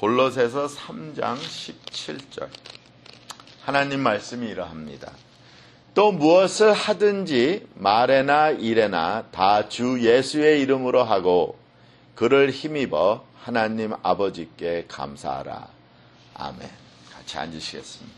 골로새서 3장 17절. 하나님 말씀이 이러합니다. 또 무엇을 하든지 말에나 일에나 다 주 예수의 이름으로 하고 그를 힘입어 하나님 아버지께 감사하라. 아멘. 같이 앉으시겠습니다.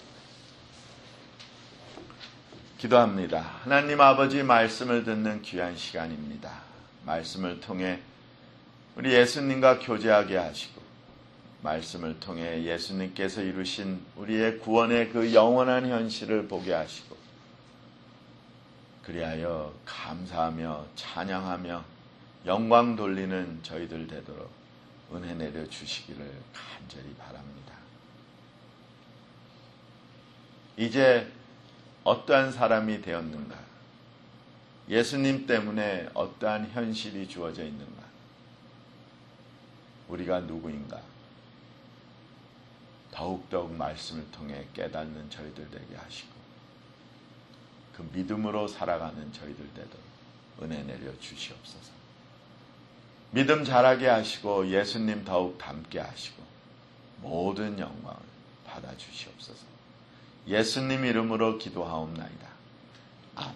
기도합니다. 하나님 아버지 말씀을 듣는 귀한 시간입니다. 말씀을 통해 우리 예수님과 교제하게 하시고 말씀을 통해 예수님께서 이루신 우리의 구원의 그 영원한 현실을 보게 하시고 그리하여 감사하며 찬양하며 영광 돌리는 저희들 되도록 은혜 내려 주시기를 간절히 바랍니다. 이제 어떠한 사람이 되었는가? 예수님 때문에 어떠한 현실이 주어져 있는가? 우리가 누구인가? 더욱더욱 말씀을 통해 깨닫는 저희들 되게 하시고 그 믿음으로 살아가는 저희들 되도록 은혜 내려 주시옵소서. 믿음 자라게 하시고 예수님 더욱 닮게 하시고 모든 영광을 받아 주시옵소서. 예수님 이름으로 기도하옵나이다. 아멘.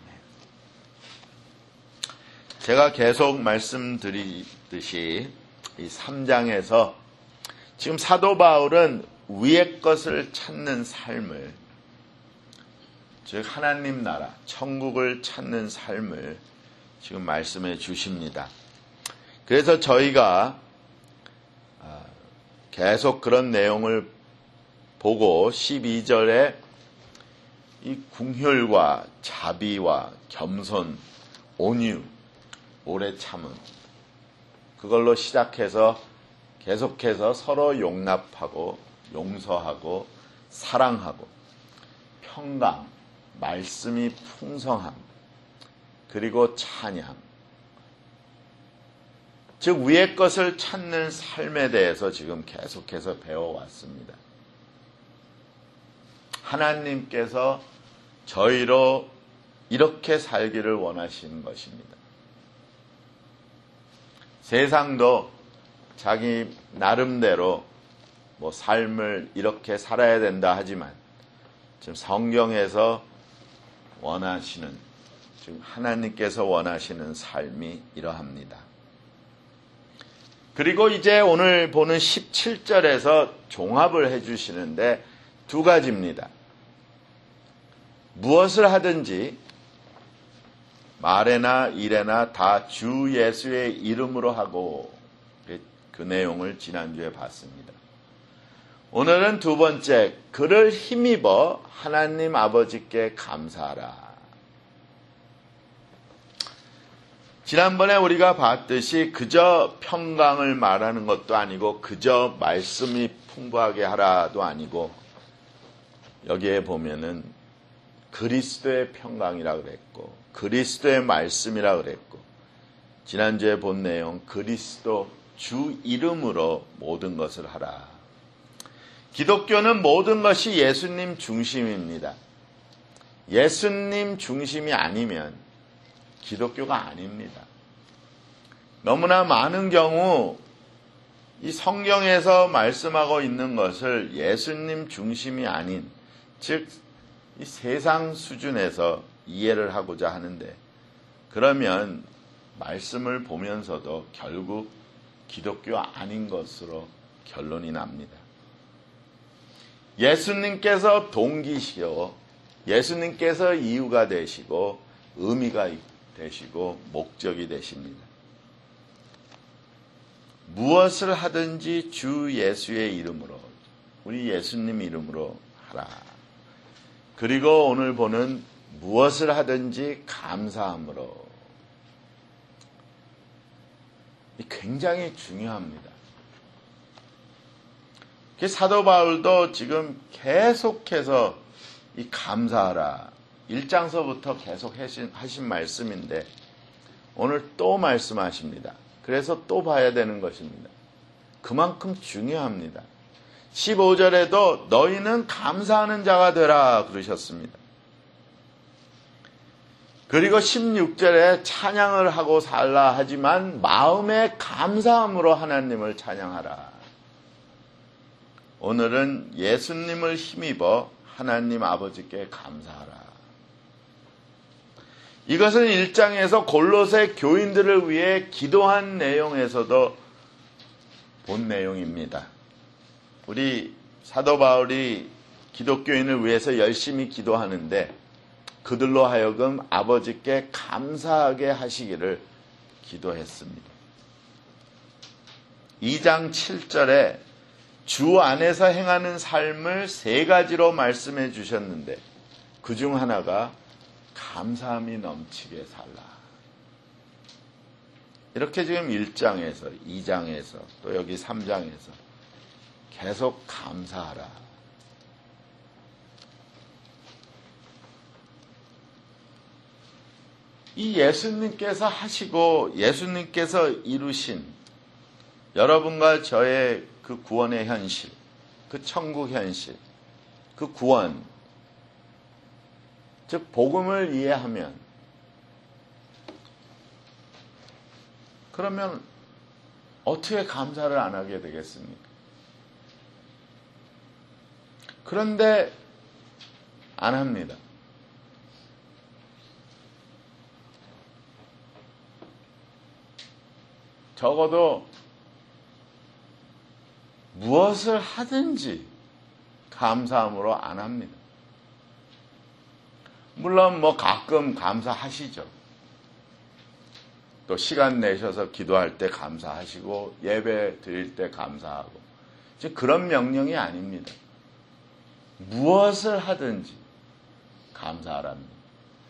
제가 계속 말씀드리듯이 이 3장에서 지금 사도 바울은 위의 것을 찾는 삶을, 즉 하나님 나라, 천국을 찾는 삶을 지금 말씀해 주십니다. 그래서 저희가 계속 그런 내용을 보고 12절에 이 긍휼과 자비와 겸손, 온유, 오래 참음, 그걸로 시작해서 계속해서 서로 용납하고 용서하고 사랑하고 평강, 말씀이 풍성함, 그리고 찬양, 즉 위의 것을 찾는 삶에 대해서 지금 계속해서 배워왔습니다. 하나님께서 저희로 이렇게 살기를 원하시는 것입니다. 세상도 자기 나름대로 삶을 이렇게 살아야 된다 하지만 지금 성경에서 원하시는, 지금 하나님께서 원하시는 삶이 이러합니다. 그리고 이제 오늘 보는 17절에서 종합을 해주시는데 두 가지입니다. 무엇을 하든지 말에나 일에나 다 주 예수의 이름으로 하고, 그 내용을 지난주에 봤습니다. 오늘은 두 번째, 그를 힘입어 하나님 아버지께 감사하라. 지난번에 우리가 봤듯이 그저 평강을 말하는 것도 아니고 그저 말씀이 풍부하게 하라도 아니고 여기에 보면은 그리스도의 평강이라 그랬고 그리스도의 말씀이라 그랬고 지난주에 본 내용 그리스도 주 이름으로 모든 것을 하라. 기독교는 모든 것이 예수님 중심입니다. 예수님 중심이 아니면 기독교가 아닙니다. 너무나 많은 경우 이 성경에서 말씀하고 있는 것을 예수님 중심이 아닌, 즉 이 세상 수준에서 이해를 하고자 하는데, 그러면 말씀을 보면서도 결국 기독교 아닌 것으로 결론이 납니다. 예수님께서 동기시오, 예수님께서 이유가 되시고 의미가 되시고 목적이 되십니다. 무엇을 하든지 주 예수의 이름으로, 우리 예수님 이름으로 하라. 그리고 오늘 보는 무엇을 하든지 감사함으로. 굉장히 중요합니다. 사도 바울도 지금 계속해서 이 감사하라, 1장서부터 계속 하신 말씀인데 오늘 또 말씀하십니다. 그래서 또 봐야 되는 것입니다. 그만큼 중요합니다. 15절에도 너희는 감사하는 자가 되라 그러셨습니다. 그리고 16절에 찬양을 하고 살라 하지만 마음의 감사함으로 하나님을 찬양하라. 오늘은 예수님을 힘입어 하나님 아버지께 감사하라. 이것은 1장에서 골로새 교인들을 위해 기도한 내용에서도 본 내용입니다. 우리 사도 바울이 기독교인을 위해서 열심히 기도하는데 그들로 하여금 아버지께 감사하게 하시기를 기도했습니다. 2장 7절에 주 안에서 행하는 삶을 3가지로 말씀해 주셨는데 그 중 하나가 감사함이 넘치게 살라. 이렇게 지금 1장에서 2장에서 또 여기 3장에서 계속 감사하라. 이 예수님께서 하시고 예수님께서 이루신 여러분과 저의 그 구원의 현실, 그 천국 현실, 그 구원, 즉 복음을 이해하면 그러면 어떻게 감사를 안 하게 되겠습니까? 그런데 안 합니다. 적어도 무엇을 하든지 감사함으로 안 합니다. 물론 가끔 감사하시죠. 또 시간 내셔서 기도할 때 감사하시고 예배 드릴 때 감사하고 지금 그런 명령이 아닙니다. 무엇을 하든지 감사하랍니다.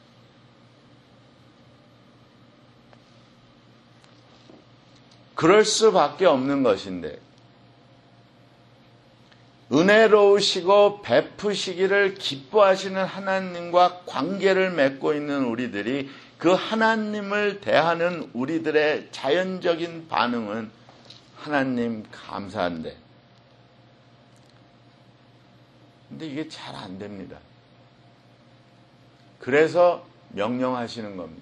그럴 수밖에 없는 것인데 은혜로우시고 베푸시기를 기뻐하시는 하나님과 관계를 맺고 있는 우리들이 그 하나님을 대하는 우리들의 자연적인 반응은 하나님 감사한데 근데 이게 잘 안 됩니다. 그래서 명령하시는 겁니다.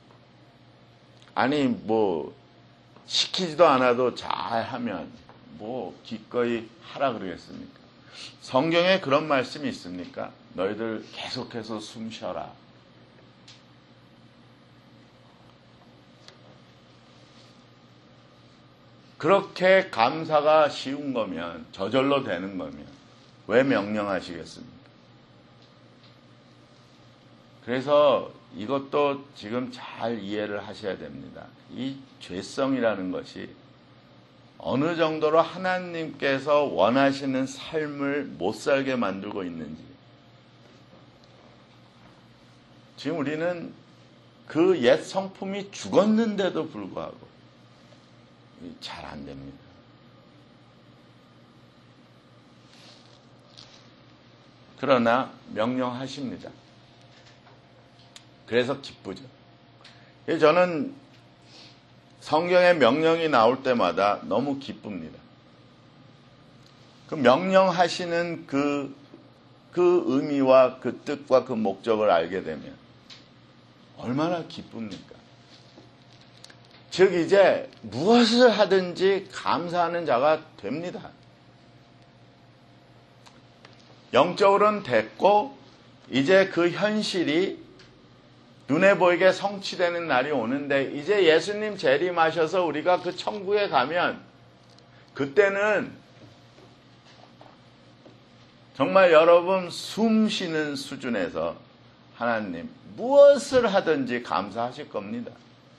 아니 시키지도 않아도 잘하면 기꺼이 하라 그러겠습니까? 성경에 그런 말씀이 있습니까? 너희들 계속해서 숨 쉬어라. 그렇게 감사가 쉬운 거면, 저절로 되는 거면 왜 명령하시겠습니까? 그래서 이것도 지금 잘 이해를 하셔야 됩니다. 이 죄성이라는 것이 어느 정도로 하나님께서 원하시는 삶을 못 살게 만들고 있는지. 지금 우리는 그 옛 성품이 죽었는데도 불구하고 잘 안 됩니다. 그러나 명령하십니다. 그래서 기쁘죠. 저는 성경에 명령이 나올 때마다 너무 기쁩니다. 그 명령하시는 그 의미와 그 뜻과 그 목적을 알게 되면 얼마나 기쁩니까? 즉 이제 무엇을 하든지 감사하는 자가 됩니다. 영적으로는 됐고 이제 그 현실이 눈에 보이게 성취되는 날이 오는데 이제 예수님 재림하셔서 우리가 그 천국에 가면 그때는 정말 여러분 숨 쉬는 수준에서 하나님 무엇을 하든지 감사하실 겁니다.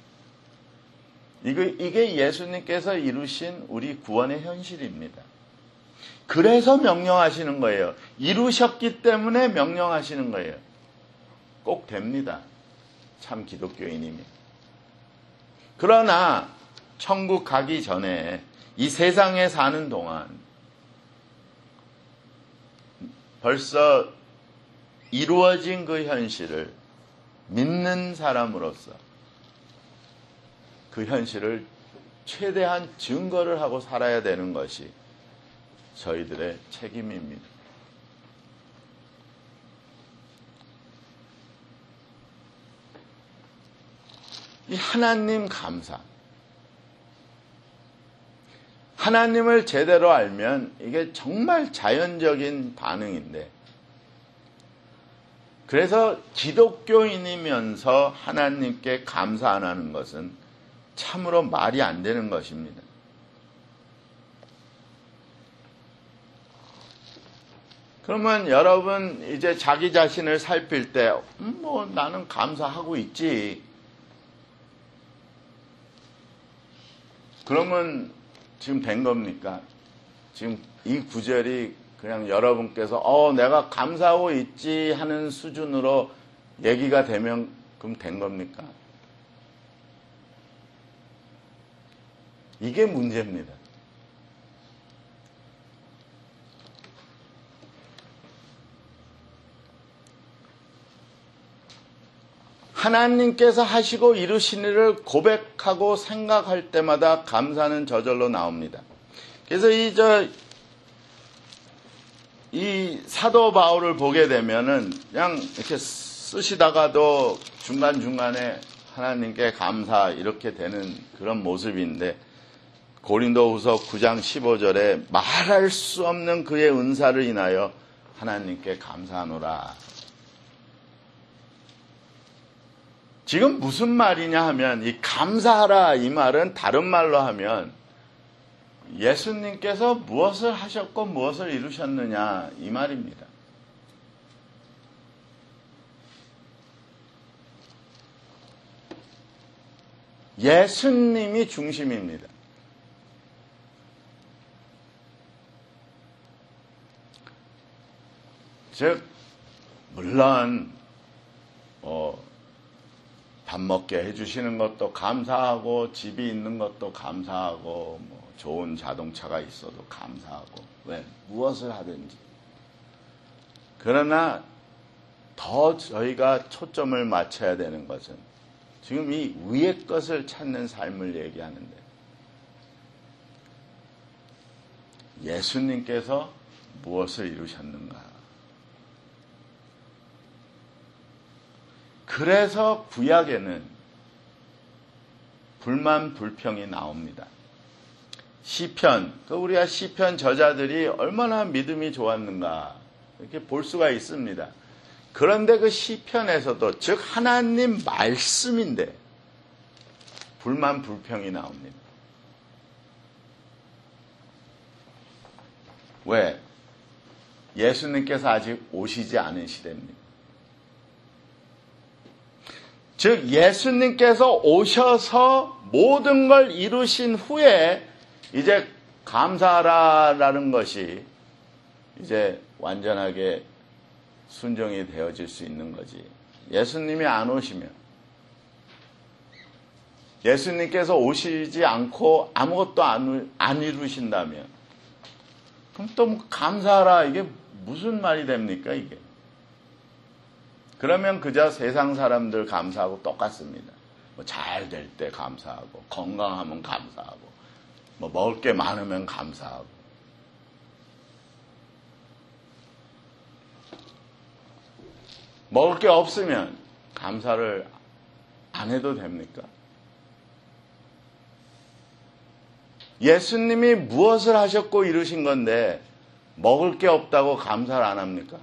이게 예수님께서 이루신 우리 구원의 현실입니다. 그래서 명령하시는 거예요. 이루셨기 때문에 명령하시는 거예요. 꼭 됩니다. 참 기독교인이면. 그러나 천국 가기 전에 이 세상에 사는 동안 벌써 이루어진 그 현실을 믿는 사람으로서 그 현실을 최대한 증거를 하고 살아야 되는 것이 저희들의 책임입니다. 이 하나님 감사. 하나님을 제대로 알면 이게 정말 자연적인 반응인데, 그래서 기독교인이면서 하나님께 감사 안 하는 것은 참으로 말이 안 되는 것입니다. 그러면 여러분 이제 자기 자신을 살필 때 뭐 나는 감사하고 있지. 그러면 지금 된 겁니까? 지금 이 구절이 그냥 여러분께서 내가 감사하고 있지 하는 수준으로 얘기가 되면 그럼 된 겁니까? 이게 문제입니다. 하나님께서 하시고 이루신 일을 고백하고 생각할 때마다 감사는 저절로 나옵니다. 그래서 이 사도 바울을 보게 되면은 그냥 이렇게 쓰시다가도 중간중간에 하나님께 감사 이렇게 되는 그런 모습인데, 고린도후서 9장 15절에 말할 수 없는 그의 은사를 인하여 하나님께 감사하노라. 지금 무슨 말이냐 하면, 이 감사하라 이 말은 다른 말로 하면 예수님께서 무엇을 하셨고 무엇을 이루셨느냐 이 말입니다. 예수님이 중심입니다. 즉 물론 밥 먹게 해주시는 것도 감사하고, 집이 있는 것도 감사하고, 뭐 좋은 자동차가 있어도 감사하고, 왜? 무엇을 하든지. 그러나 더 저희가 초점을 맞춰야 되는 것은 지금 이 위의 것을 찾는 삶을 얘기하는데, 예수님께서 무엇을 이루셨는가? 그래서 구약에는 불만 불평이 나옵니다. 시편, 우리가 시편 저자들이 얼마나 믿음이 좋았는가 이렇게 볼 수가 있습니다. 그런데 그 시편에서도, 즉 하나님 말씀인데 불만 불평이 나옵니다. 왜? 예수님께서 아직 오시지 않은 시대입니다. 즉 예수님께서 오셔서 모든 걸 이루신 후에 이제 감사하라라는 것이 이제 완전하게 순종이 되어질 수 있는 거지. 예수님이 안 오시면, 예수님께서 오시지 않고 아무것도 안 이루신다면, 그럼 또 감사하라 이게 무슨 말이 됩니까 이게? 그러면 그저 세상 사람들 감사하고 똑같습니다. 뭐 잘 될 때 감사하고, 건강하면 감사하고, 뭐 먹을 게 많으면 감사하고. 먹을 게 없으면 감사를 안 해도 됩니까? 예수님이 무엇을 하셨고 이루신 건데 먹을 게 없다고 감사를 안 합니까?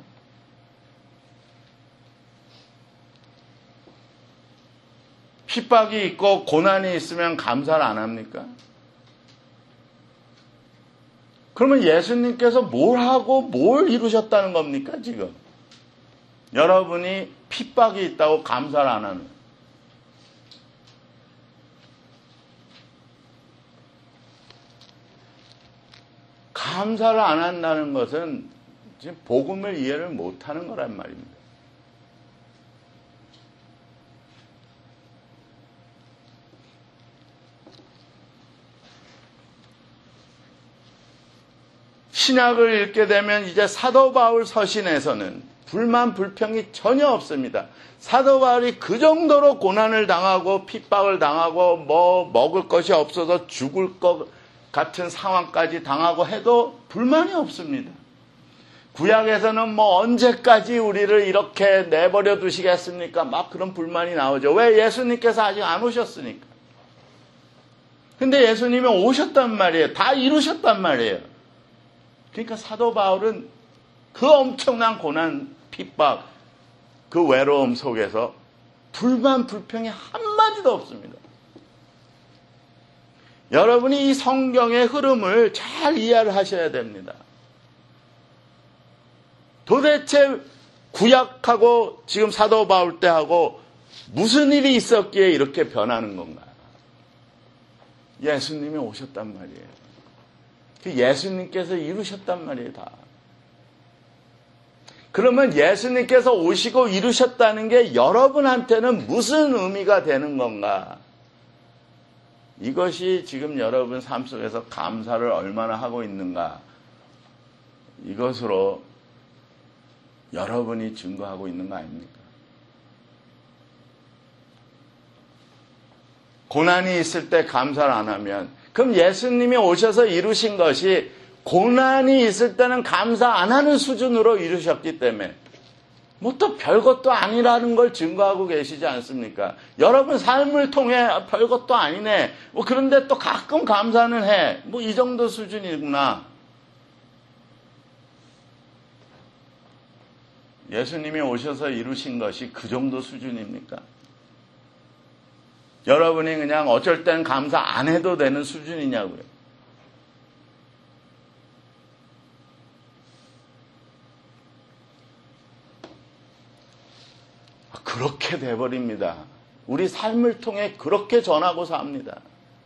핍박이 있고 고난이 있으면 감사를 안 합니까? 그러면 예수님께서 뭘 하고 뭘 이루셨다는 겁니까 지금? 여러분이 핍박이 있다고 감사를 안 하는, 감사를 안 한다는 것은 지금 복음을 이해를 못하는 거란 말입니다. 신약을 읽게 되면 이제 사도 바울 서신에서는 불만 불평이 전혀 없습니다. 사도 바울이 그 정도로 고난을 당하고 핍박을 당하고 뭐 먹을 것이 없어서 죽을 것 같은 상황까지 당하고 해도 불만이 없습니다. 구약에서는 뭐 언제까지 우리를 이렇게 내버려 두시겠습니까? 막 그런 불만이 나오죠. 왜? 예수님께서 아직 안 오셨으니까. 근데 예수님이 오셨단 말이에요. 다 이루셨단 말이에요. 그러니까 사도 바울은 그 엄청난 고난, 핍박, 그 외로움 속에서 불만, 불평이 한마디도 없습니다. 여러분이 이 성경의 흐름을 잘 이해를 하셔야 됩니다. 도대체 구약하고 지금 사도 바울 때하고 무슨 일이 있었기에 이렇게 변하는 건가? 예수님이 오셨단 말이에요. 예수님께서 이루셨단 말이에요, 다. 그러면 예수님께서 오시고 이루셨다는 게 여러분한테는 무슨 의미가 되는 건가? 이것이 지금 여러분 삶 속에서 감사를 얼마나 하고 있는가? 이것으로 여러분이 증거하고 있는 거 아닙니까? 고난이 있을 때 감사를 안 하면, 그럼 예수님이 오셔서 이루신 것이 고난이 있을 때는 감사 안 하는 수준으로 이루셨기 때문에 뭐 또 별것도 아니라는 걸 증거하고 계시지 않습니까? 여러분 삶을 통해 별것도 아니네. 뭐 그런데 또 가끔 감사는 해. 뭐 이 정도 수준이구나. 예수님이 오셔서 이루신 것이 그 정도 수준입니까? 여러분이 그냥 어쩔 땐 감사 안 해도 되는 수준이냐고요. 그렇게 돼버립니다. 우리 삶을 통해 그렇게 전하고 삽니다.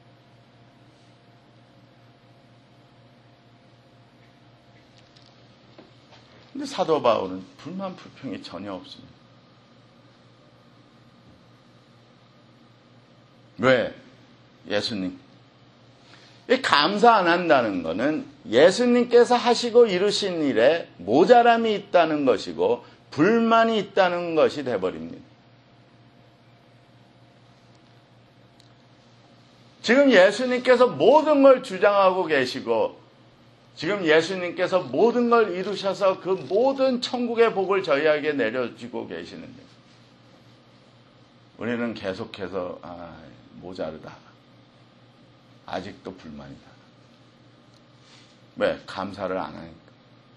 근데 사도 바울은 불만 불평이 전혀 없습니다. 왜? 예수님. 감사 안 한다는 것은 예수님께서 하시고 이루신 일에 모자람이 있다는 것이고 불만이 있다는 것이 돼버립니다. 지금 예수님께서 모든 걸 주장하고 계시고 지금 예수님께서 모든 걸 이루셔서 그 모든 천국의 복을 저희에게 내려주고 계시는데 우리는 계속해서 모자르다. 아직도 불만이다. 왜? 감사를 안 하니까.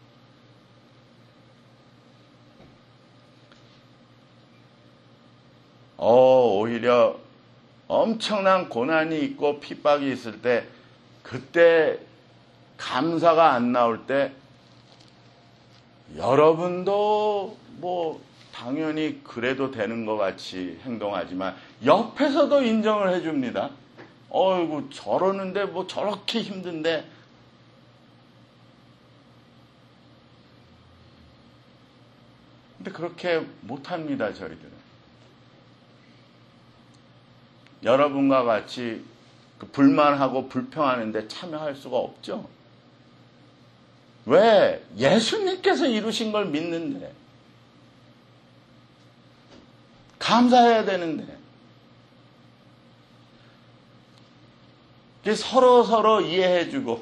오히려 엄청난 고난이 있고 핍박이 있을 때 그때 감사가 안 나올 때 여러분도 뭐 당연히 그래도 되는 것 같이 행동하지만 옆에서도 인정을 해줍니다. 어이구 저러는데 뭐 저렇게 힘든데 근데 그렇게 못합니다. 저희들은. 여러분과 같이 불만하고 불평하는데 참여할 수가 없죠. 왜? 예수님께서 이루신 걸 믿는데 감사해야 되는데 서로 이해해주고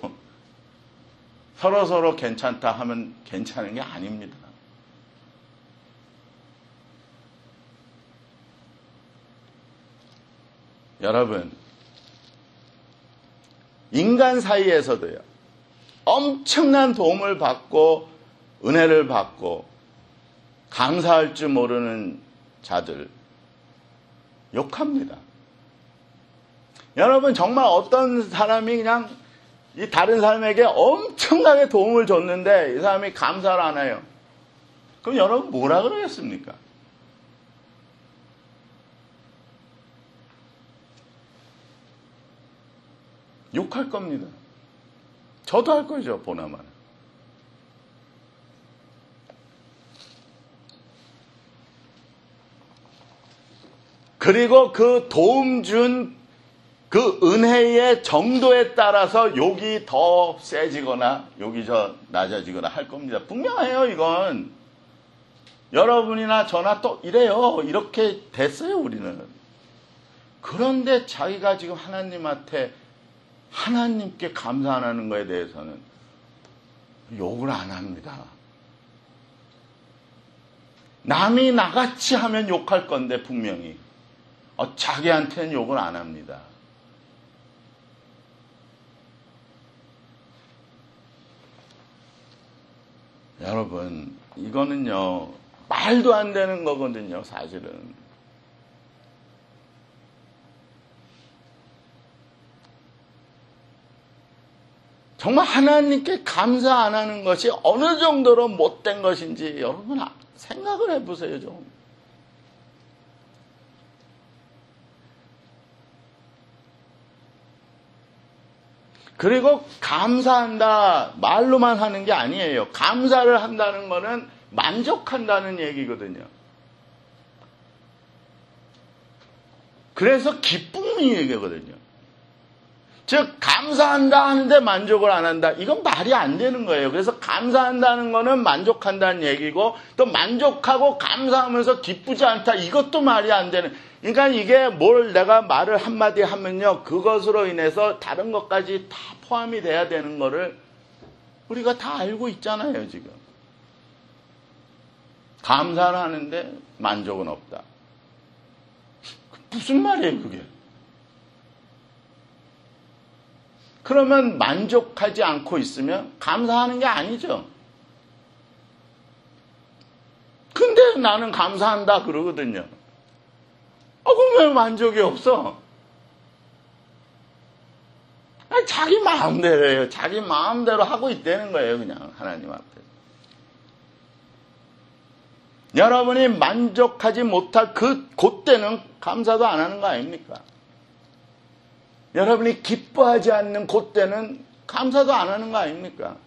서로 괜찮다 하면 괜찮은 게 아닙니다. 여러분, 인간 사이에서도요, 엄청난 도움을 받고 은혜를 받고 감사할 줄 모르는 자들 욕합니다. 여러분 정말 어떤 사람이 그냥 이 다른 사람에게 엄청나게 도움을 줬는데 이 사람이 감사를 안 해요. 그럼 여러분 뭐라 그러겠습니까? 욕할 겁니다. 저도 할 거죠, 보나마나. 그리고 그 도움 준 그 은혜의 정도에 따라서 욕이 더 세지거나 욕이 더 낮아지거나 할 겁니다. 분명해요, 이건. 여러분이나 저나 또 이래요. 이렇게 됐어요, 우리는. 그런데 자기가 지금 하나님께 감사 안 하는 거에 대해서는 욕을 안 합니다. 남이 나같이 하면 욕할 건데 분명히 자기한테는 욕을 안 합니다. 여러분, 이거는요, 말도 안 되는 거거든요, 사실은. 정말 하나님께 감사 안 하는 것이 어느 정도로 못된 것인지 여러분 생각을 해보세요, 좀. 그리고 감사한다 말로만 하는 게 아니에요. 감사를 한다는 거는 만족한다는 얘기거든요. 그래서 기쁨이 얘기거든요. 즉 감사한다 하는데 만족을 안 한다. 이건 말이 안 되는 거예요. 그래서 감사한다는 거는 만족한다는 얘기고, 또 만족하고 감사하면서 기쁘지 않다. 이것도 말이 안 되는. 그러니까 이게 뭘 내가 말을 한마디 하면요, 그것으로 인해서 다른 것까지 다 포함이 돼야 되는 거를 우리가 다 알고 있잖아요, 지금. 감사를 하는데 만족은 없다. 무슨 말이에요, 그게? 그러면 만족하지 않고 있으면 감사하는 게 아니죠. 근데 나는 감사한다 그러거든요. 그럼 왜 만족이 없어? 아니, 자기 마음대로예요. 자기 마음대로 하고 있다는 거예요, 그냥 하나님 앞에. 여러분이 만족하지 못할 그때는 감사도 안 하는 거 아닙니까? 여러분이 기뻐하지 않는 그때는 감사도 안 하는 거 아닙니까?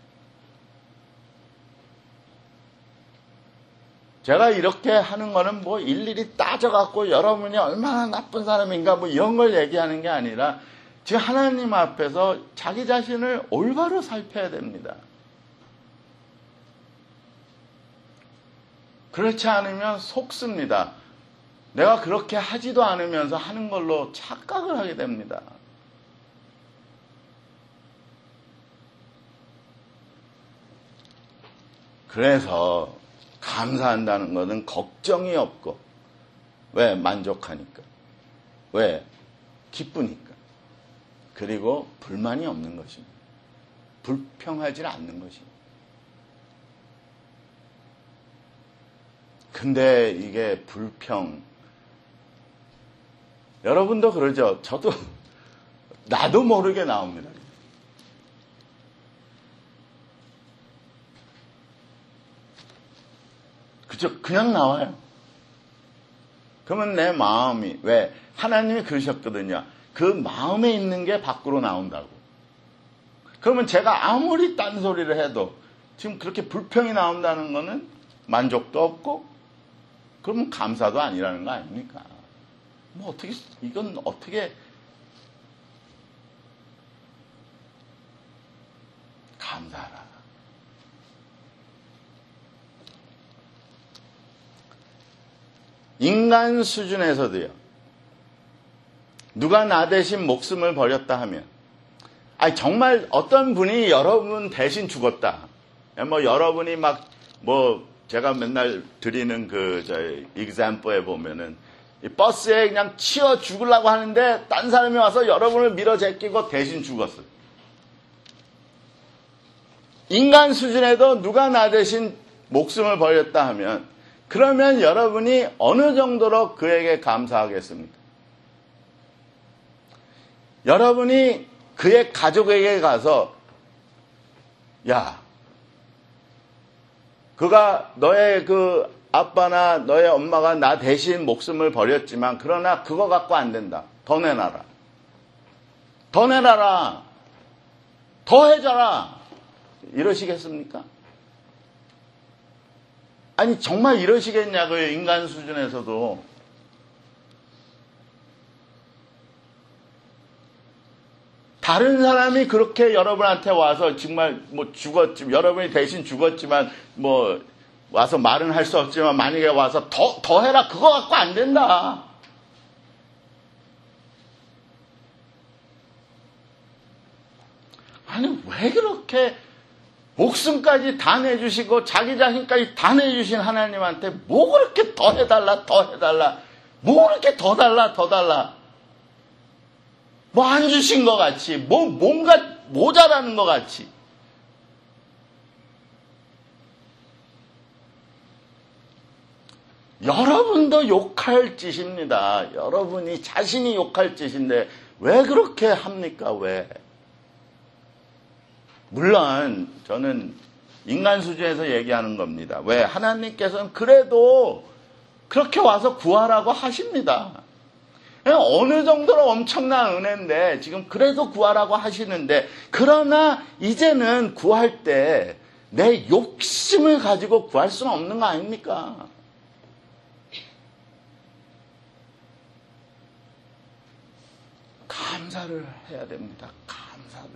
제가 이렇게 하는 거는 뭐 일일이 따져갖고 여러분이 얼마나 나쁜 사람인가 뭐 이런 걸 얘기하는 게 아니라 지금 하나님 앞에서 자기 자신을 올바로 살펴야 됩니다. 그렇지 않으면 속습니다. 내가 그렇게 하지도 않으면서 하는 걸로 착각을 하게 됩니다. 그래서 감사한다는 것은 걱정이 없고, 왜? 만족하니까. 왜? 기쁘니까. 그리고 불만이 없는 것입니다. 불평하지 않는 것입니다. 근데 이게 불평, 여러분도 그러죠? 저도 나도 모르게 나옵니다. 그죠? 그냥 나와요. 그러면 내 마음이, 왜? 하나님이 그러셨거든요. 그 마음에 있는 게 밖으로 나온다고. 그러면 제가 아무리 딴소리를 해도 지금 그렇게 불평이 나온다는 거는 만족도 없고, 그러면 감사도 아니라는 거 아닙니까? 뭐 어떻게, 이건 어떻게 감사하라. 인간 수준에서도요, 누가 나 대신 목숨을 버렸다 하면, 아니, 정말 어떤 분이 여러분 대신 죽었다. 뭐, 여러분이 제가 맨날 드리는 example에 보면은, 이 버스에 그냥 치여 죽으려고 하는데, 딴 사람이 와서 여러분을 밀어 제끼고 대신 죽었어요. 인간 수준에도 누가 나 대신 목숨을 버렸다 하면, 그러면 여러분이 어느 정도로 그에게 감사하겠습니까? 여러분이 그의 가족에게 가서, 야, 그가 너의 그 아빠나 너의 엄마가 나 대신 목숨을 버렸지만, 그러나 그거 갖고 안 된다. 더 내놔라. 더 내놔라. 더 해줘라. 이러시겠습니까? 아니, 정말 이러시겠냐고요, 인간 수준에서도. 다른 사람이 그렇게 여러분한테 와서 정말 여러분이 대신 죽었지만, 와서 말은 할 수 없지만, 만약에 와서 더 해라. 그거 갖고 안 된다. 아니, 왜 그렇게 목숨까지 다 내주시고 자기 자신까지 다 내주신 하나님한테 뭐 그렇게 더 해달라, 뭐 그렇게 더 달라, 뭐 안 주신 것 같이, 뭔가 모자라는 것 같이. 여러분도 욕할 짓입니다. 여러분이 자신이 욕할 짓인데 왜 그렇게 합니까? 왜? 물론 저는 인간 수준에서 얘기하는 겁니다. 왜? 하나님께서는 그래도 그렇게 와서 구하라고 하십니다. 어느 정도로 엄청난 은혜인데 지금 그래도 구하라고 하시는데, 그러나 이제는 구할 때 내 욕심을 가지고 구할 수는 없는 거 아닙니까? 감사를 해야 됩니다. 감사를.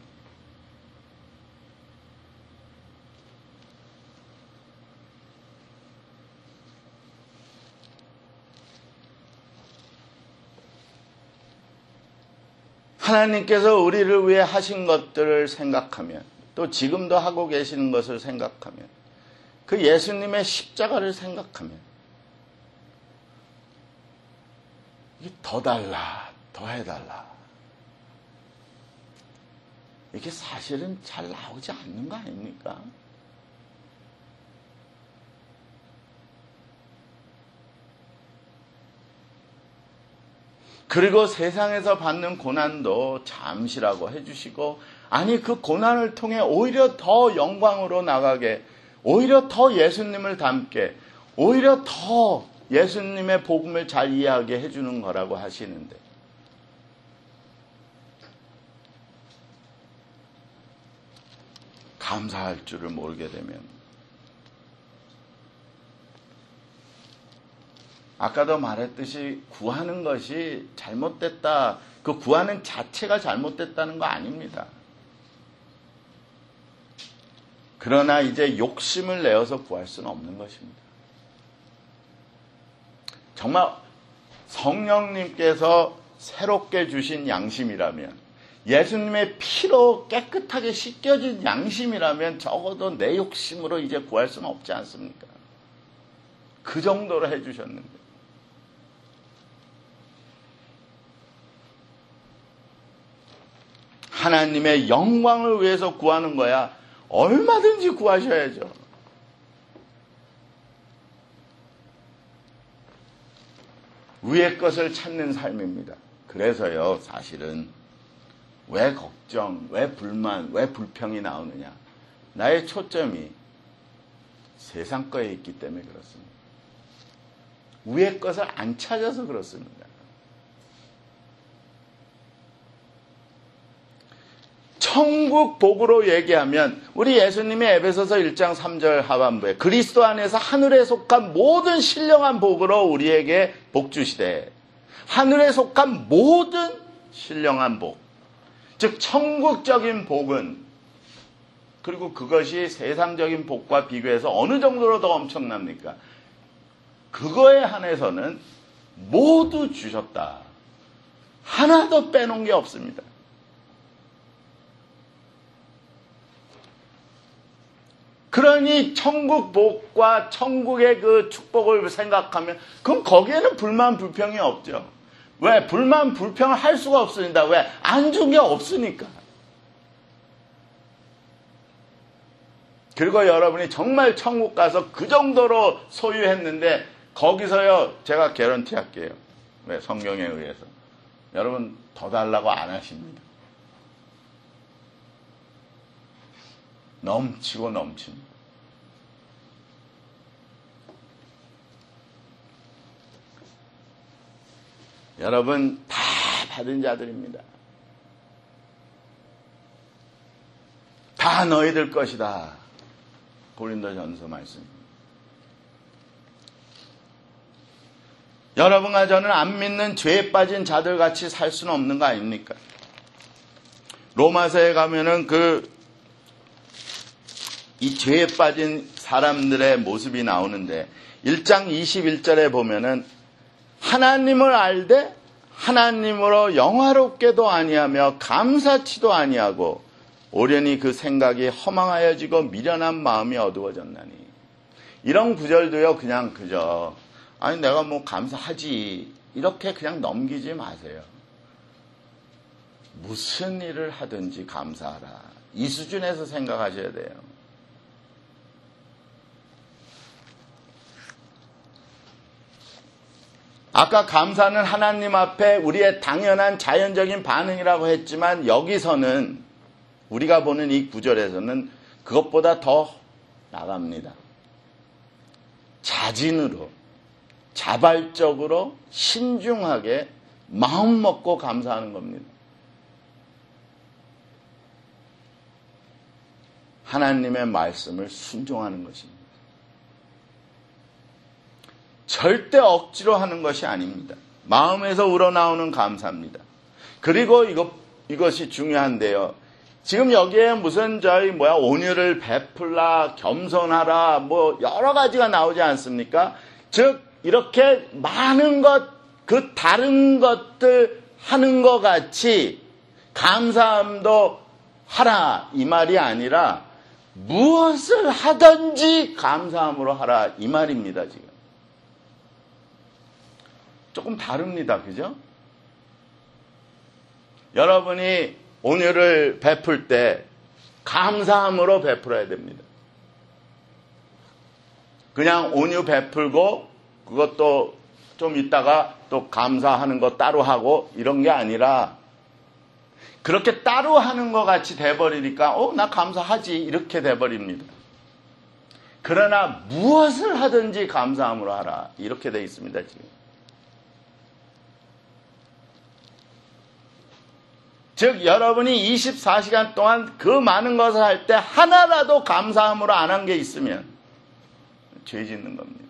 하나님께서 우리를 위해 하신 것들을 생각하면, 또 지금도 하고 계시는 것을 생각하면, 그 예수님의 십자가를 생각하면 이게 더 달라, 더 해달라, 이게 사실은 잘 나오지 않는 거 아닙니까? 그리고 세상에서 받는 고난도 잠시라고 해주시고, 아니 그 고난을 통해 오히려 더 영광으로 나가게, 오히려 더 예수님을 닮게, 오히려 더 예수님의 복음을 잘 이해하게 해주는 거라고 하시는데, 감사할 줄을 모르게 되면, 아까도 말했듯이 구하는 것이 잘못됐다, 그 구하는 자체가 잘못됐다는 거 아닙니다. 그러나 이제 욕심을 내어서 구할 수는 없는 것입니다. 정말 성령님께서 새롭게 주신 양심이라면, 예수님의 피로 깨끗하게 씻겨진 양심이라면 적어도 내 욕심으로 이제 구할 수는 없지 않습니까? 그 정도로 해주셨는데, 하나님의 영광을 위해서 구하는 거야 얼마든지 구하셔야죠. 위의 것을 찾는 삶입니다. 그래서요, 사실은 왜 걱정, 왜 불만, 왜 불평이 나오느냐? 나의 초점이 세상 거에 있기 때문에 그렇습니다. 위의 것을 안 찾아서 그렇습니다. 천국 복으로 얘기하면 우리 예수님이 에베소서 1장 3절 하반부에 그리스도 안에서 하늘에 속한 모든 신령한 복으로 우리에게 복 주시되, 하늘에 속한 모든 신령한 복, 즉 천국적인 복은, 그리고 그것이 세상적인 복과 비교해서 어느 정도로 더 엄청납니까? 그거에 한해서는 모두 주셨다. 하나도 빼놓은 게 없습니다. 그러니 천국 복과 천국의 그 축복을 생각하면 그럼 거기에는 불만 불평이 없죠. 왜? 불만 불평을 할 수가 없습니다. 왜? 안 준 게 없으니까. 그리고 여러분이 정말 천국 가서 그 정도로 소유했는데 거기서요, 제가 개런티 할게요. 왜? 성경에 의해서 여러분 더 달라고 안 하십니다. 넘치고 넘칩니다. 여러분 다 받은 자들입니다. 다 너희들 것이다. 고린도전서 말씀. 여러분과 저는 안 믿는 죄에 빠진 자들 같이 살 수는 없는 거 아닙니까? 로마서에 가면은 이 죄에 빠진 사람들의 모습이 나오는데 1장 21절에 보면은 하나님을 알되 하나님으로 영화롭게도 아니하며 감사치도 아니하고 오련히 그 생각이 허망하여지고 미련한 마음이 어두워졌나니. 이런 구절도요, 그냥 그저 아니 내가 뭐 감사하지 이렇게 그냥 넘기지 마세요. 무슨 일을 하든지 감사하라. 이 수준에서 생각하셔야 돼요. 아까 감사는 하나님 앞에 우리의 당연한 자연적인 반응이라고 했지만 여기서는 우리가 보는 이 구절에서는 그것보다 더 나갑니다. 자진으로, 자발적으로, 신중하게 마음 먹고 감사하는 겁니다. 하나님의 말씀을 순종하는 것입니다. 절대 억지로 하는 것이 아닙니다. 마음에서 우러나오는 감사입니다. 그리고 이것이 중요한데요. 지금 여기에 무슨 온유를 베풀라, 겸손하라, 여러 가지가 나오지 않습니까? 즉, 이렇게 많은 것, 그 다른 것들 하는 것 같이 감사함도 하라, 이 말이 아니라 무엇을 하든지 감사함으로 하라, 이 말입니다, 지금. 조금 다릅니다. 그죠? 여러분이 온유를 베풀 때 감사함으로 베풀어야 됩니다. 그냥 온유 베풀고 그것도 좀 있다가 또 감사하는 거 따로 하고 이런 게 아니라 그렇게 따로 하는 것 같이 돼버리니까 나 감사하지 이렇게 돼버립니다. 그러나 무엇을 하든지 감사함으로 하라 이렇게 돼 있습니다. 지금. 즉 여러분이 24시간 동안 그 많은 것을 할 때 하나라도 감사함으로 안 한 게 있으면 죄 짓는 겁니다.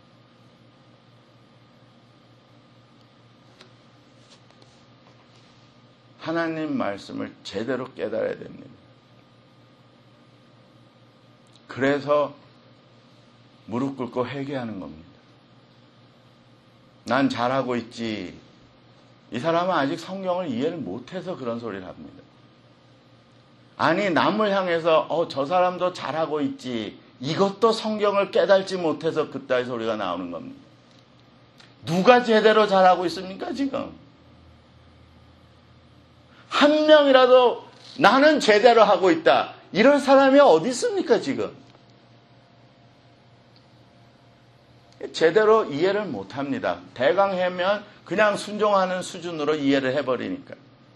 하나님 말씀을 제대로 깨달아야 됩니다. 그래서 무릎 꿇고 회개하는 겁니다. 난 잘하고 있지. 이 사람은 아직 성경을 이해를 못해서 그런 소리를 합니다. 아니 남을 향해서 저 사람도 잘하고 있지. 이것도 성경을 깨달지 못해서 그따위 소리가 나오는 겁니다. 누가 제대로 잘하고 있습니까 지금? 한 명이라도 나는 제대로 하고 있다. 이런 사람이 어디 있습니까 지금? 제대로 이해를 못합니다. 대강 하면 그냥 순종하는 수준으로 이해를 해버리니까.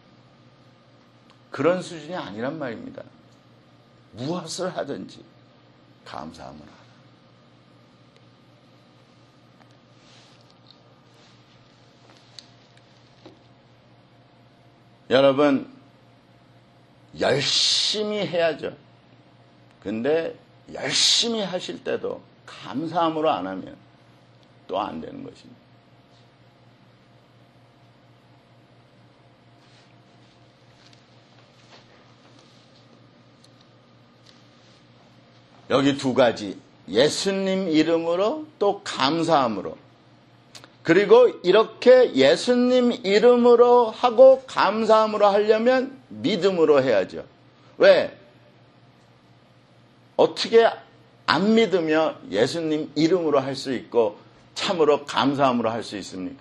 그런 수준이 아니란 말입니다. 무엇을 하든지 감사함을 하라. 여러분 열심히 해야죠. 근데 열심히 하실 때도 감사함으로 안 하면 또 안 되는 것입니다. 여기 두 가지, 예수님 이름으로 또 감사함으로. 그리고 이렇게 예수님 이름으로 하고 감사함으로 하려면 믿음으로 해야죠. 왜? 어떻게 안 믿으며 예수님 이름으로 할 수 있고 참으로 감사함으로 할 수 있습니까?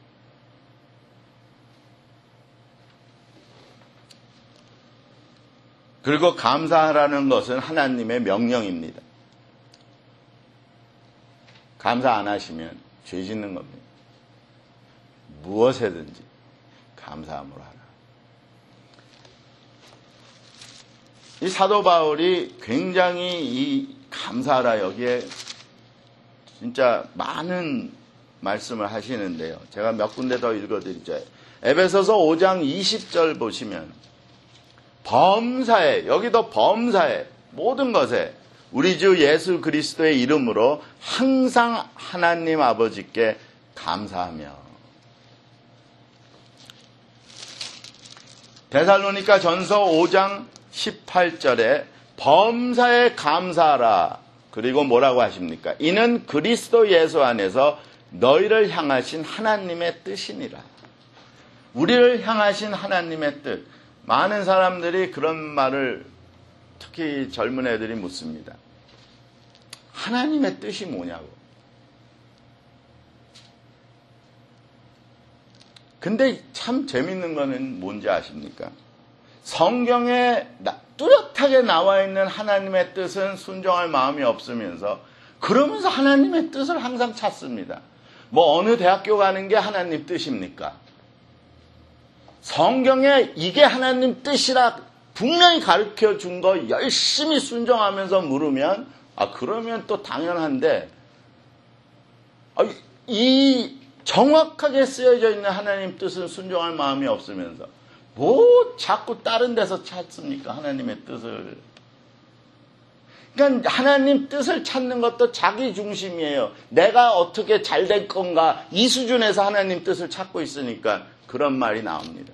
그리고 감사하라는 것은 하나님의 명령입니다. 감사 안 하시면 죄 짓는 겁니다. 무엇이든지 감사함으로 하라. 이 사도 바울이 굉장히 이 감사하라 여기에 진짜 많은 말씀을 하시는데요. 제가 몇 군데 더 읽어드리죠. 에베소서 5장 20절 보시면 범사에, 여기도 범사에, 모든 것에 우리 주 예수 그리스도의 이름으로 항상 하나님 아버지께 감사하며. 데살로니가 전서 5장 18절에 범사에 감사하라. 그리고 뭐라고 하십니까? 이는 그리스도 예수 안에서 너희를 향하신 하나님의 뜻이니라. 우리를 향하신 하나님의 뜻. 많은 사람들이 그런 말을 특히 젊은 애들이 묻습니다. 하나님의 뜻이 뭐냐고. 근데 참 재밌는 거는 뭔지 아십니까? 성경에 뚜렷하게 나와 있는 하나님의 뜻은 순종할 마음이 없으면서 그러면서 하나님의 뜻을 항상 찾습니다. 뭐 어느 대학교 가는 게 하나님 뜻입니까? 성경에 이게 하나님 뜻이라 분명히 가르쳐 준 거 열심히 순종하면서 물으면 그러면 또 당연한데 이 정확하게 쓰여져 있는 하나님 뜻은 순종할 마음이 없으면서 뭐 자꾸 다른 데서 찾습니까? 하나님의 뜻을. 그러니까 하나님 뜻을 찾는 것도 자기 중심이에요. 내가 어떻게 잘 될 건가 이 수준에서 하나님 뜻을 찾고 있으니까 그런 말이 나옵니다.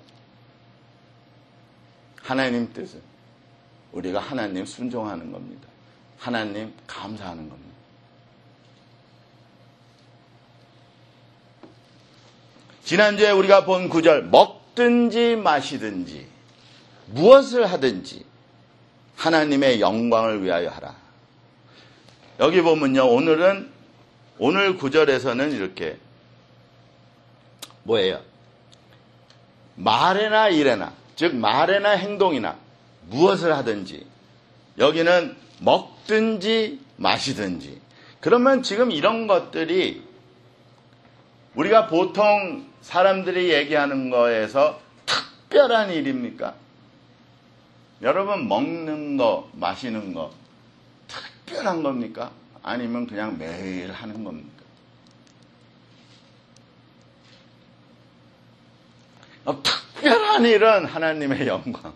하나님 뜻은 우리가 하나님 순종하는 겁니다. 하나님 감사하는 겁니다. 지난주에 우리가 본 구절, 먹든지 마시든지 무엇을 하든지 하나님의 영광을 위하여 하라. 여기 보면요, 오늘 구절에서는 이렇게 뭐예요? 말에나 일에나, 즉 말에나 행동이나 무엇을 하든지, 여기는 먹든지 마시든지. 그러면 지금 이런 것들이 우리가 보통 사람들이 얘기하는 거에서 특별한 일입니까? 여러분, 먹는 거, 마시는 거 특별한 겁니까? 아니면 그냥 매일 하는 겁니까? 특별한 일은 하나님의 영광.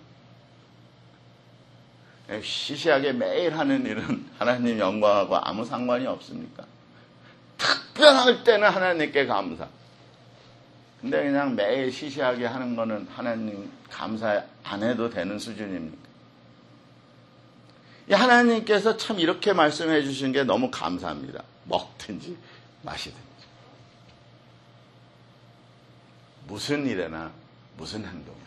시시하게 매일 하는 일은 하나님 영광하고 아무 상관이 없습니까? 특별할 때는 하나님께 감사. 근데 그냥 매일 시시하게 하는 거는 하나님 감사 안 해도 되는 수준입니까? 하나님께서 참 이렇게 말씀해 주신 게 너무 감사합니다. 먹든지 마시든지. 무슨 일에나 무슨 행동이나.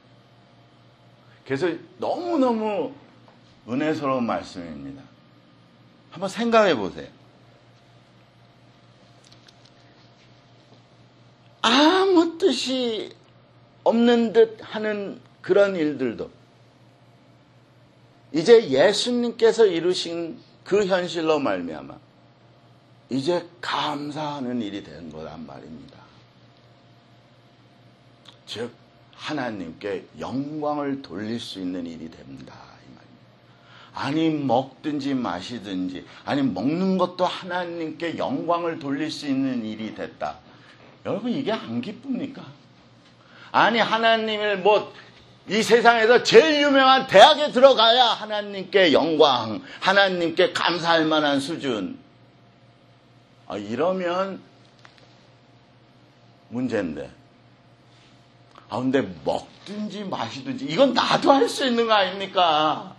그래서 너무너무 은혜스러운 말씀입니다. 한번 생각해 보세요. 아무 뜻이 없는 듯 하는 그런 일들도 이제 예수님께서 이루신 그 현실로 말미암아 이제 감사하는 일이 된 거란 말입니다. 즉 하나님께 영광을 돌릴 수 있는 일이 됩니다. 이 말입니다. 아니 먹든지 마시든지 아니 먹는 것도 하나님께 영광을 돌릴 수 있는 일이 됐다. 여러분 이게 안 기쁩니까? 아니 하나님을 이 세상에서 제일 유명한 대학에 들어가야 하나님께 영광, 하나님께 감사할 만한 수준. 이러면 문제인데. 근데 먹든지 마시든지 이건 나도 할 수 있는 거 아닙니까?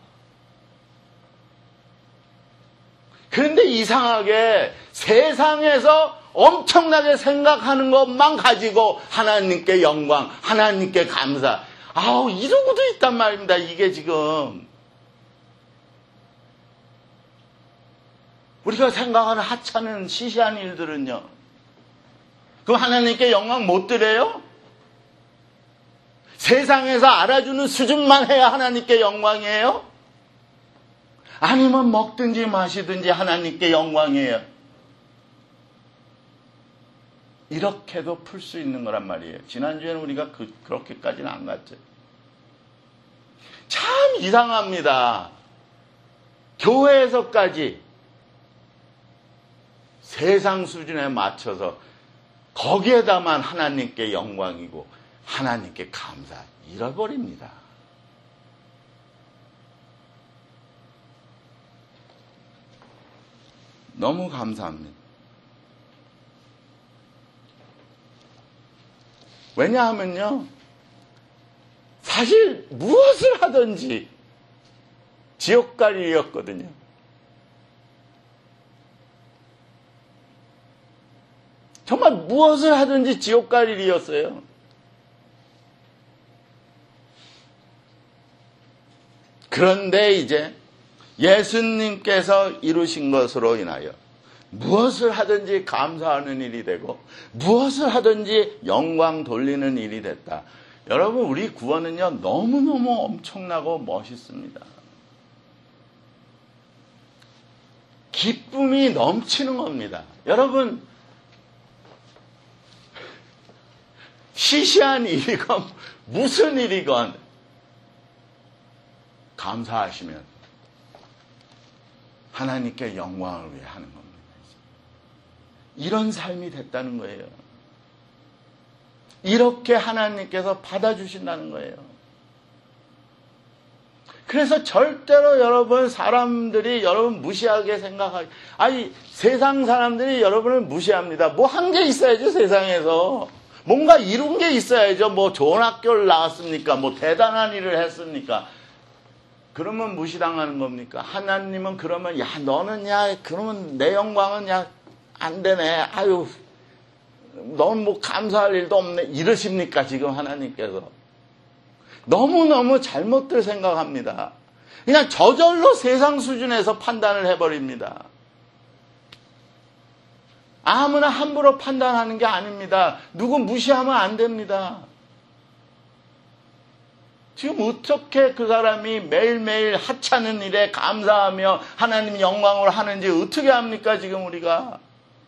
그런데 이상하게 세상에서 엄청나게 생각하는 것만 가지고 하나님께 영광, 하나님께 감사. 이러고도 있단 말입니다. 이게 지금. 우리가 생각하는 하찮은 시시한 일들은요. 그럼 하나님께 영광 못 드려요? 세상에서 알아주는 수준만 해야 하나님께 영광이에요? 아니면 먹든지 마시든지 하나님께 영광이에요? 이렇게도 풀 수 있는 거란 말이에요. 지난주에는 우리가 그렇게까지는 안 갔죠. 참 이상합니다. 교회에서까지 세상 수준에 맞춰서 거기에다만 하나님께 영광이고 하나님께 감사 잃어버립니다. 너무 감사합니다. 왜냐하면요, 사실 무엇을 하든지 지옥갈 일이었거든요. 정말 무엇을 하든지 지옥갈 일이었어요. 그런데 이제 예수님께서 이루신 것으로 인하여 무엇을 하든지 감사하는 일이 되고 무엇을 하든지 영광 돌리는 일이 됐다. 여러분, 우리 구원은요 너무너무 엄청나고 멋있습니다. 기쁨이 넘치는 겁니다. 여러분, 시시한 일이건 무슨 일이건 감사하시면 하나님께 영광을 위해 하는 겁니다. 이런 삶이 됐다는 거예요. 이렇게 하나님께서 받아주신다는 거예요. 그래서 절대로 여러분 사람들이 여러분 무시하게 생각하기, 아니 세상 사람들이 여러분을 무시합니다. 뭐 한 게 있어야죠. 세상에서 뭔가 이룬 게 있어야죠. 뭐 좋은 학교를 나왔습니까? 뭐 대단한 일을 했습니까? 그러면 무시당하는 겁니까? 하나님은 그러면 야 너는 야 그러면 내 영광은 야 안 되네. 아유 넌 뭐 감사할 일도 없네. 이러십니까 지금 하나님께서? 너무너무 잘못들 생각합니다. 그냥 저절로 세상 수준에서 판단을 해버립니다. 아무나 함부로 판단하는 게 아닙니다. 누구 무시하면 안 됩니다. 지금 어떻게 그 사람이 매일매일 하찮은 일에 감사하며 하나님 영광을 하는지 어떻게 합니까 지금 우리가?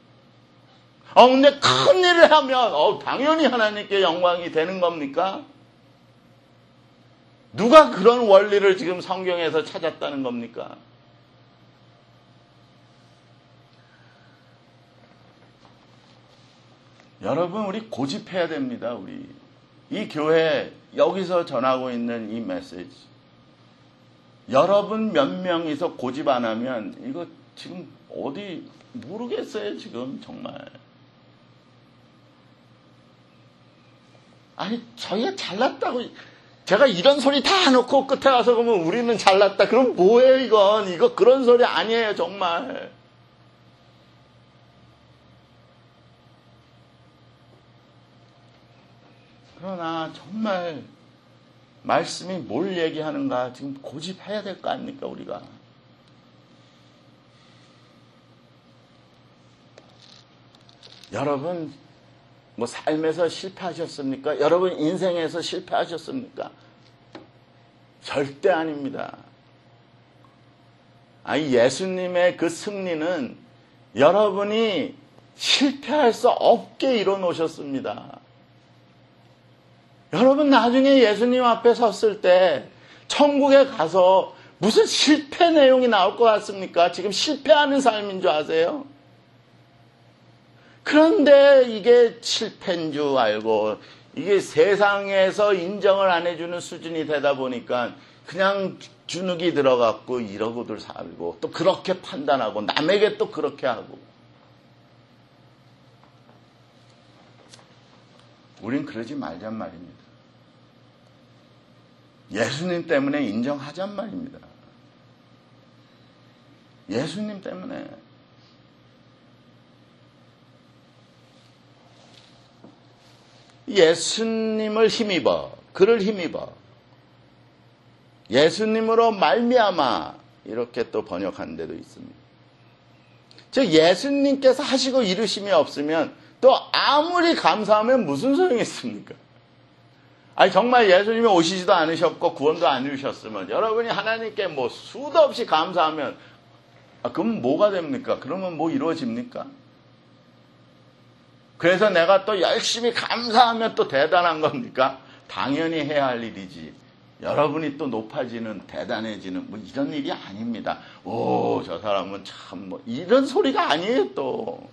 근데 큰 일을 하면 당연히 하나님께 영광이 되는 겁니까? 누가 그런 원리를 지금 성경에서 찾았다는 겁니까? 여러분 우리 고집해야 됩니다. 우리 이 교회 여기서 전하고 있는 이 메시지 여러분 몇 명이서 고집 안 하면 이거 지금 어디 모르겠어요. 지금 정말 아니 저희가 잘났다고 제가 이런 소리 다 놓고 끝에 가서 그러면 우리는 잘났다. 그럼 뭐예요 이건? 이거 그런 소리 아니에요 정말. 그러나 정말 말씀이 뭘 얘기하는가 지금 고집해야 될 거 아닙니까 우리가. 여러분 뭐 삶에서 실패하셨습니까? 여러분 인생에서 실패하셨습니까? 절대 아닙니다. 아니 예수님의 그 승리는 여러분이 실패할 수 없게 이뤄놓으셨습니다. 여러분 나중에 예수님 앞에 섰을 때 천국에 가서 무슨 실패 내용이 나올 것 같습니까? 지금 실패하는 삶인 줄 아세요? 그런데 이게 실패인 줄 알고 이게 세상에서 인정을 안 해주는 수준이 되다 보니까 그냥 주눅이 들어갖고 이러고들 살고 또 그렇게 판단하고 남에게 또 그렇게 하고 우린 그러지 말잔 말입니다. 예수님 때문에 인정하잔 말입니다. 예수님 때문에. 예수님을 힘입어, 그를 힘입어, 예수님으로 말미암아 이렇게 또 번역한 데도 있습니다. 즉 예수님께서 하시고 이루심이 없으면 또 아무리 감사하면 무슨 소용이 있습니까? 아니 정말 예수님이 오시지도 않으셨고 구원도 안 이루셨으면 여러분이 하나님께 뭐 수도 없이 감사하면 그럼 뭐가 됩니까? 그러면 뭐 이루어집니까? 그래서 내가 또 열심히 감사하면 또 대단한 겁니까? 당연히 해야 할 일이지. 여러분이 또 높아지는, 대단해지는 뭐 이런 일이 아닙니다. 오, 저 사람은 참 뭐 이런 소리가 아니에요 또.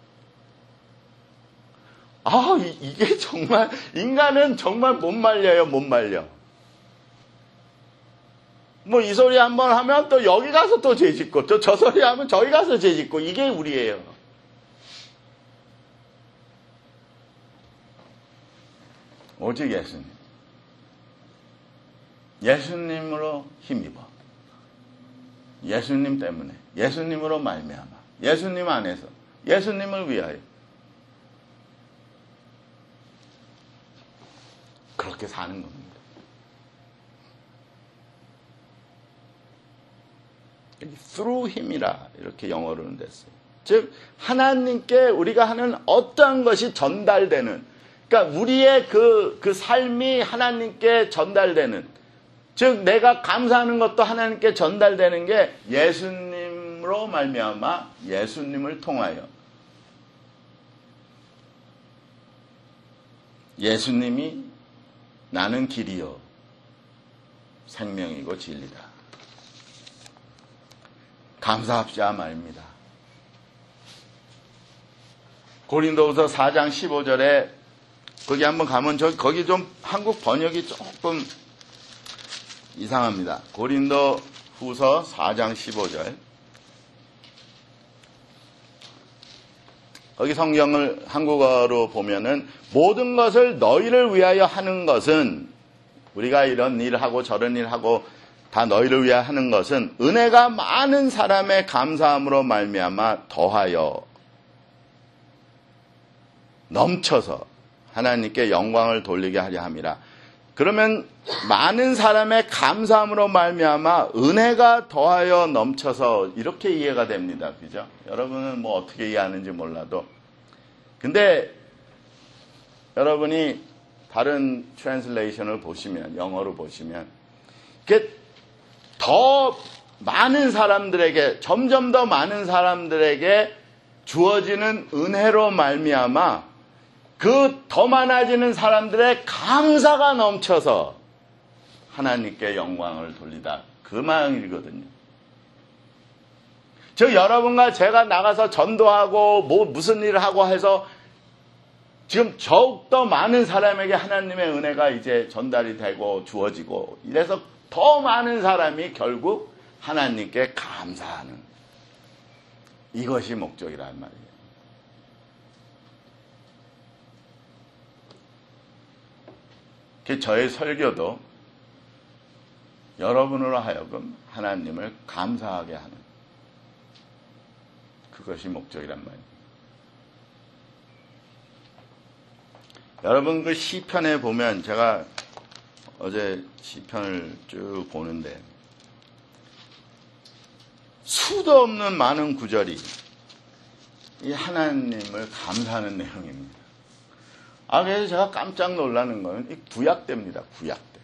이게 정말 인간은 정말 못 말려요, 못 말려. 뭐 이 소리 한번 하면 또 여기 가서 또 죄짓고 또 저 소리 하면 저기 가서 죄짓고 이게 우리예요. 오직 예수님. 예수님으로 힘입어. 예수님 때문에. 예수님으로 말미암아. 예수님 안에서. 예수님을 위하여. 그렇게 사는 겁니다. through him이라 이렇게 영어로는 됐어요. 즉 하나님께 우리가 하는 어떠한 것이 전달되는 그러니까 우리의 그 삶이 하나님께 전달되는 즉 내가 감사하는 것도 하나님께 전달되는 게 예수님으로 말미암아 예수님을 통하여 예수님이 나는 길이요 생명이고 진리다. 감사합시다 말입니다. 고린도후서 4장 15절에 거기 한번 가면 거기 좀 한국 번역이 조금 이상합니다. 고린도후서 4장 15절. 거기 성경을 한국어로 보면은 모든 것을 너희를 위하여 하는 것은 우리가 이런 일을 하고 저런 일을 하고 다 너희를 위하여 하는 것은 은혜가 많은 사람의 감사함으로 말미암아 더하여 넘쳐서 하나님께 영광을 돌리게 하려 함이라. 그러면 많은 사람의 감사함으로 말미암아 은혜가 더하여 넘쳐서 이렇게 이해가 됩니다. 그죠? 여러분은 뭐 어떻게 이해하는지 몰라도. 근데 여러분이 다른 트랜슬레이션을 보시면, 영어로 보시면 이게 더 많은 사람들에게, 점점 더 많은 사람들에게 주어지는 은혜로 말미암아 그 더 많아지는 사람들의 감사가 넘쳐서 하나님께 영광을 돌리다. 그 말이거든요. 즉 여러분과 제가 나가서 전도하고 무슨 일을 하고 해서 지금 더욱더 많은 사람에게 하나님의 은혜가 이제 전달이 되고 주어지고 이래서 더 많은 사람이 결국 하나님께 감사하는 이것이 목적이란 말이에요. 저의 설교도 여러분으로 하여금 하나님을 감사하게 하는 그것이 목적이란 말이에요. 여러분 그 시편에 보면 제가 어제 시편을 쭉 보는데 수도 없는 많은 구절이 이 하나님을 감사하는 내용입니다. 그래서 제가 깜짝 놀라는 거는 이 구약대입니다. 구약대.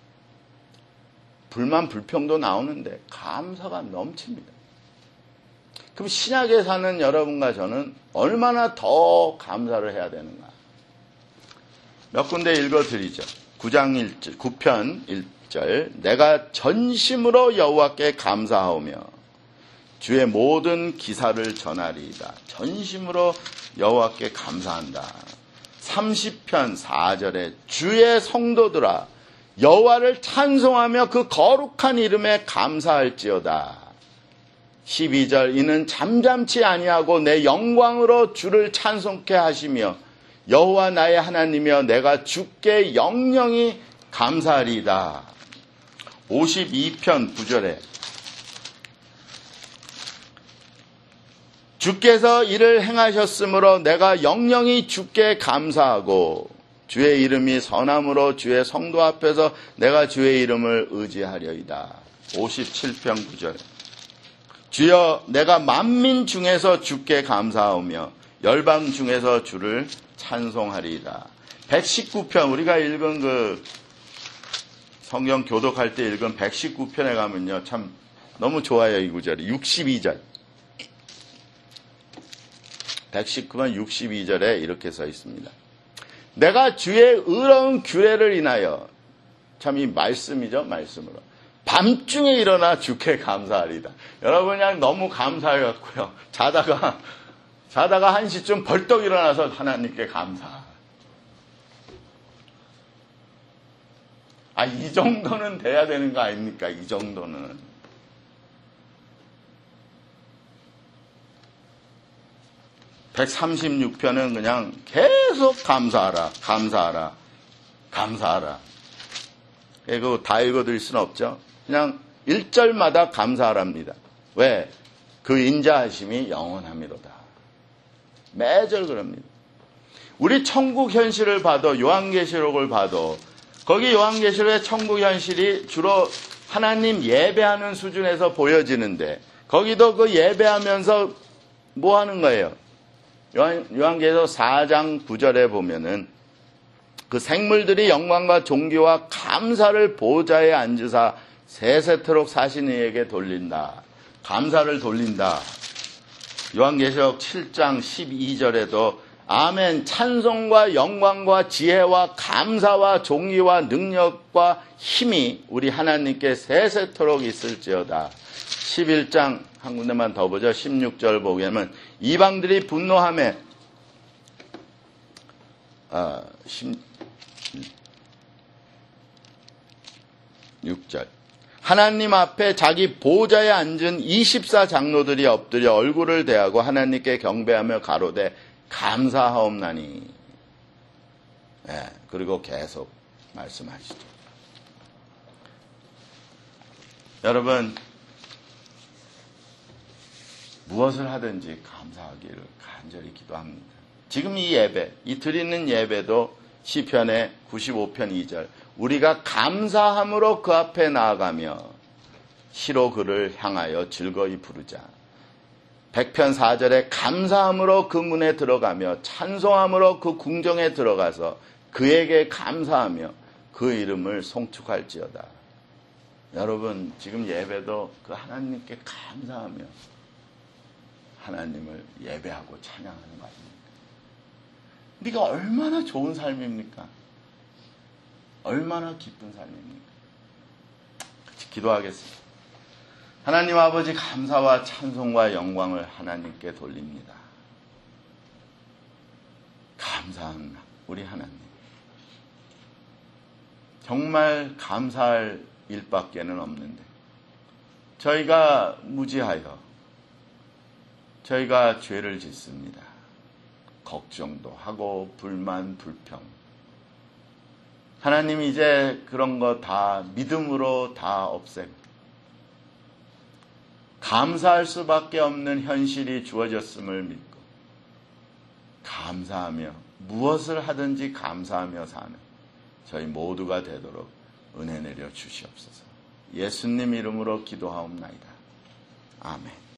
불만 불평도 나오는데 감사가 넘칩니다. 그럼 신약에 사는 여러분과 저는 얼마나 더 감사를 해야 되는가? 몇 군데 읽어드리죠. 9장 1절, 9편 1절. 내가 전심으로 여호와께 감사하오며 주의 모든 기사를 전하리이다. 전심으로 여호와께 감사한다. 30편 4절에 주의 성도들아 여호와를 찬송하며 그 거룩한 이름에 감사할지어다. 12절 이는 잠잠치 아니하고 내 영광으로 주를 찬송케 하시며 여호와 나의 하나님이여 내가 주께 영영히 감사하리이다. 52편 9절에 주께서 이를 행하셨으므로 내가 영영히 주께 감사하고 주의 이름이 선함으로 주의 성도 앞에서 내가 주의 이름을 의지하려이다. 57편 9절 주여 내가 만민 중에서 주께 감사하오며 열방 중에서 주를 찬송하리이다. 119편 우리가 읽은 그 성경 교독할 때 읽은 119편에 가면요 참 너무 좋아요. 이 구절이 62절 119편 62절에 이렇게 써 있습니다. 내가 주의 의로운 규례를 인하여 참 이 말씀이죠. 말씀으로 밤중에 일어나 주께 감사하리다. 여러분 그냥 너무 감사해갖고요. 자다가 1시쯤 벌떡 일어나서 하나님께 감사. 이 정도는 돼야 되는 거 아닙니까? 이 정도는. 136편은 그냥 계속 감사하라, 감사하라, 감사하라. 이거 다 읽어드릴 수는 없죠. 그냥 1절마다 감사하랍니다. 왜? 그 인자하심이 영원함이로다. 매절 그럽니다. 우리 천국 현실을 봐도 요한계시록을 봐도 거기 요한계시록의 천국 현실이 주로 하나님 예배하는 수준에서 보여지는데 거기도 그 예배하면서 뭐 하는 거예요? 요한계시록 4장 9절에 보면은 그 생물들이 영광과 존귀와 감사를 보좌에 앉으사 세세토록 사신 이에게 돌린다. 감사를 돌린다. 요한계시록 7장 12절에도 아멘. 찬송과 영광과 지혜와 감사와 종기와 능력과 힘이 우리 하나님께 세세토록 있을지어다. 11장 한 군데만 더 보죠. 16절 보게 되면 이방들이 분노하며 16절 하나님 앞에 자기 보좌에 앉은 24장로들이 엎드려 얼굴을 대하고 하나님께 경배하며 가로되 감사하옵나니. 네, 그리고 계속 말씀하시죠. 여러분, 무엇을 하든지 감사하기를 간절히 기도합니다. 지금 이 예배, 이 드리는 예배도 시편의 95편 2절 우리가 감사함으로 그 앞에 나아가며 시로 그를 향하여 즐거이 부르자. 100편 4절에 감사함으로 그 문에 들어가며 찬송함으로 그 궁정에 들어가서 그에게 감사하며 그 이름을 송축할지어다. 여러분, 지금 예배도 그 하나님께 감사하며 하나님을 예배하고 찬양하는 거 아닙니까? 네가 얼마나 좋은 삶입니까? 얼마나 기쁜 삶입니까? 같이 기도하겠습니다. 하나님 아버지, 감사와 찬송과 영광을 하나님께 돌립니다. 감사한 우리 하나님, 정말 감사할 일밖에는 없는데 저희가 무지하여 저희가 죄를 짓습니다. 걱정도 하고 불만, 불평. 하나님, 이제 그런 거 다 믿음으로 다 없애고 감사할 수밖에 없는 현실이 주어졌음을 믿고 감사하며 무엇을 하든지 감사하며 사는 저희 모두가 되도록 은혜 내려 주시옵소서. 예수님 이름으로 기도하옵나이다. 아멘.